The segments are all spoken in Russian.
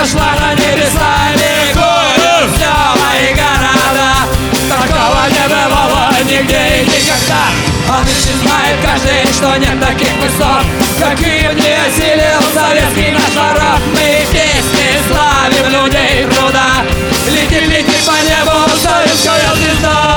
зашла на небеса, ликуют села и города. Такого не бывало нигде и никогда. А нынче знает каждый, что нет таких высот, какие в ней осилил советский наш народ. Мы песни славим людей труда, летит, летит по небу советская звезда.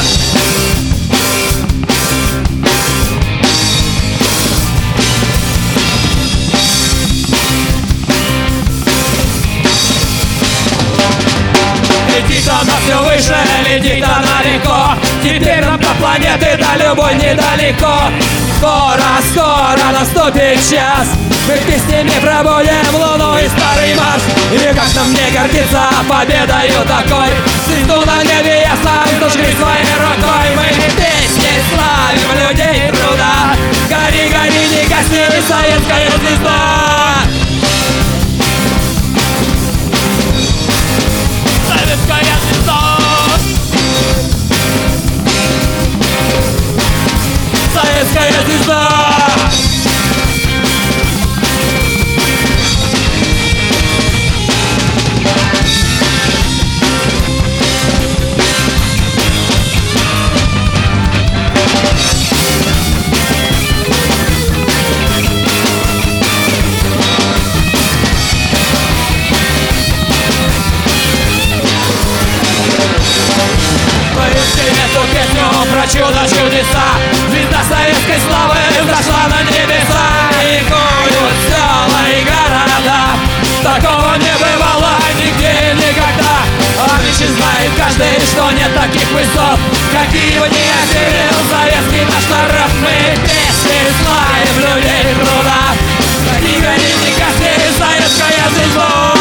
Летит она все выше, летит она легко. Теперь нам до планеты, до любой недалеко. Скоро, скоро наступит час, мы песнями пробудем луну и старый Марс. И как нам не гордиться победою такой, звезду на небе ясно зажгли своей рукой. Мы песни славим людей труда, гори, гори, не гасни, советская звезда. Советская звезда. Советская звезда. Эту песню про чудо-чудеса, звезда советской славы зашла на небеса. Ликуют села и города, такого не бывало нигде и никогда. А нынче знает каждый, что нет таких высот, какие бы ни осилил советский наш народ. Мы песни славим людей труда, гони, гони, не гасни, советская звезда.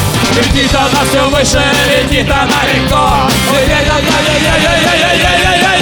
Летит она все выше, летит она легко.